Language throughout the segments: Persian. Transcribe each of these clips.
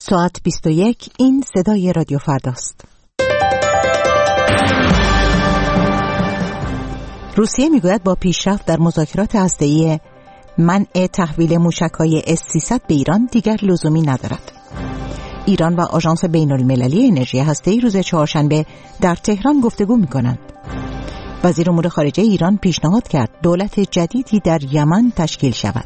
ساعت 21. این صدای رادیو فرداست. روسیه میگوید با پیشرفت در مذاکرات هسته‌ای منع تحویل موشک‌های S-300 به ایران دیگر لزومی ندارد. ایران و آژانس بین‌المللی انرژی هسته‌ای روز چهارشنبه در تهران گفتگو می‌کنند. وزیر امور خارجه ایران پیشنهاد کرد دولت جدیدی در یمن تشکیل شود.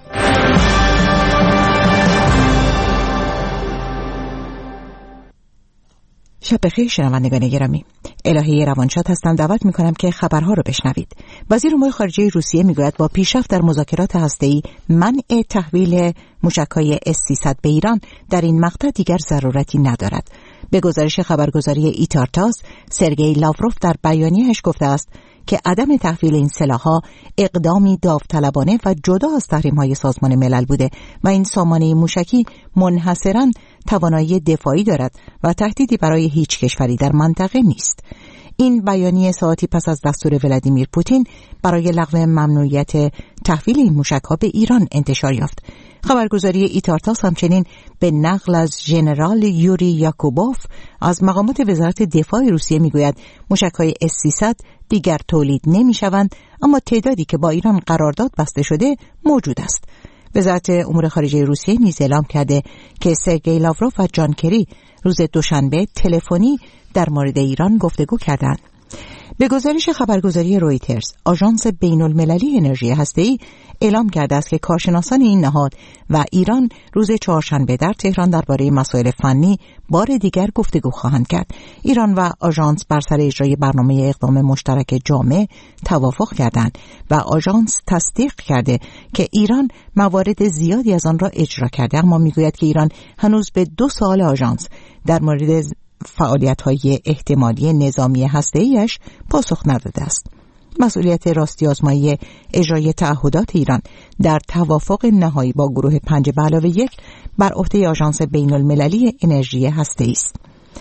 شب بخیر شنوندگان گرامی. الهی روانشاد هستم. دعوت می‌کنم که خبرها رو بشنوید. وزیر امور خارجه روسیه میگوید با پیشرفت در مذاکرات هسته‌ای منع تحویل موشک‌های S-300 به ایران در این مقطع دیگر ضرورتی ندارد. به گزارش خبرگزاری ایتارتاس، سرگئی لاوروف در بیانیه‌اش گفته است که عدم تحویل این سلاح‌ها اقدامی داوطلبانه و جدا از تحریم‌های سازمان ملل بوده و این سامانه موشکی منحصراً توانایی دفاعی دارد و تهدیدی برای هیچ کشوری در منطقه نیست. این بیانیه ساعتی پس از دستور ولادیمیر پوتین برای لغو ممنوعیت تحویل این موشک‌ها به ایران انتشار یافت. خبرگزاری ایتارتاس همچنین به نقل از ژنرال یوری یاکوبوف از مقامات وزارت دفاع روسیه میگوید موشک‌های S-300 دیگر تولید نمی‌شوند، اما تعدادی که با ایران قرارداد بسته شده موجود است. وزارت امور خارجه روسیه نیز اعلام کرده که سرگئی لاوروف و جان کری روز دوشنبه تلفنی در مورد ایران گفتگو کردند. به گزارش خبرگزاری رویترز، آژانس بین‌المللی انرژی هسته‌ای اعلام کرده است که کارشناسان این نهاد و ایران روز چهارشنبه در تهران درباره مسائل فنی بار دیگر گفتگو خواهند کرد. ایران و آژانس بر سر اجرای برنامه اقدام مشترک جامع توافق کردند و آژانس تصدیق کرده که ایران موارد زیادی از آن را اجرا کرده، اما میگوید که ایران هنوز به 2 سوال آژانس در مورد فعالیت‌های احتمالی نظامی هسته‌ایش پاسخ نداده است. مسئولیت راستی آزمایی اجرای تعهدات ایران در توافق نهایی با گروه 5+1 بر عهده آژانس بین‌المللی انرژی هسته‌ای است.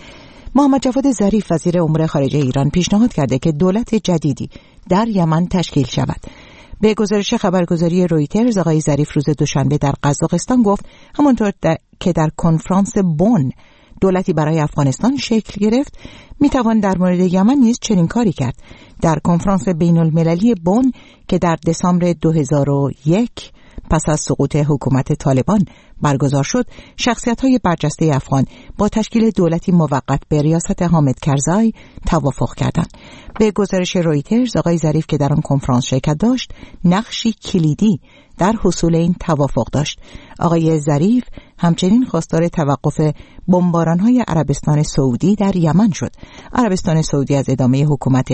محمد جواد ظریف وزیر امور خارجه ایران پیشنهاد کرده که دولت جدیدی در یمن تشکیل شود. به گزارش خبرگزاری رویترز، آقای ظریف روز دوشنبه در قزاقستان گفت همانطور که در کنفرانس بن دولتی برای افغانستان شکل گرفت، میتوان در مورد یمن نیز چنین کاری کرد. در کنفرانس بین‌المللی بن که در دسامبر 2001 پس از سقوط حکومت طالبان برگزار شد، شخصیت‌های برجسته افغان با تشکیل دولتی موقت به ریاست حامد کرزای توافق کردند. به گزارش رویترز، آقای ظریف که در آن کنفرانس شرکت داشت، نقشی کلیدی در حصول این توافق داشت. آقای ظریف همچنین خواستار توقف بمباران‌های عربستان سعودی در یمن شد. عربستان سعودی از ادامه حکومت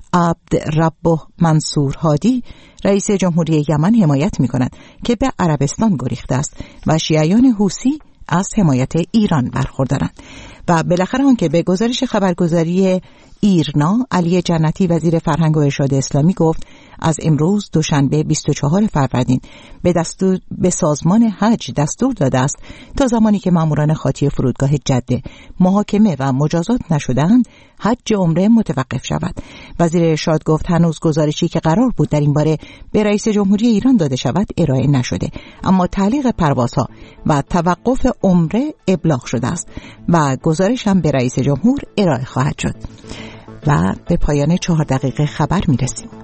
عبدالرب منصور هادی رئیس جمهوری یمن حمایت می‌کند که به عربستان گریخته است و شیعیان حوثی از حمایت ایران برخوردارند. و بالاخره آنکه به گزارش خبرگزاری ایرنا، علی جنتی وزیر فرهنگ و ارشاد اسلامی گفت از امروز دوشنبه 24 فروردین به سازمان حج دستور داده است تا زمانی که ماموران خاطی فرودگاه جده محاکمه و مجازات نشده‌اند حج عمره متوقف شود. وزیر ارشاد گفت هنوز گزارشی که قرار بود در این باره به رئیس جمهوری ایران داده شود ارائه نشده، اما تعلیق پروازها و توقف عمره ابلاغ شده است و گزارش هم به رئیس جمهور ارائه خواهد شد. و به پایان 4 دقیقه خبر می‌رسیم.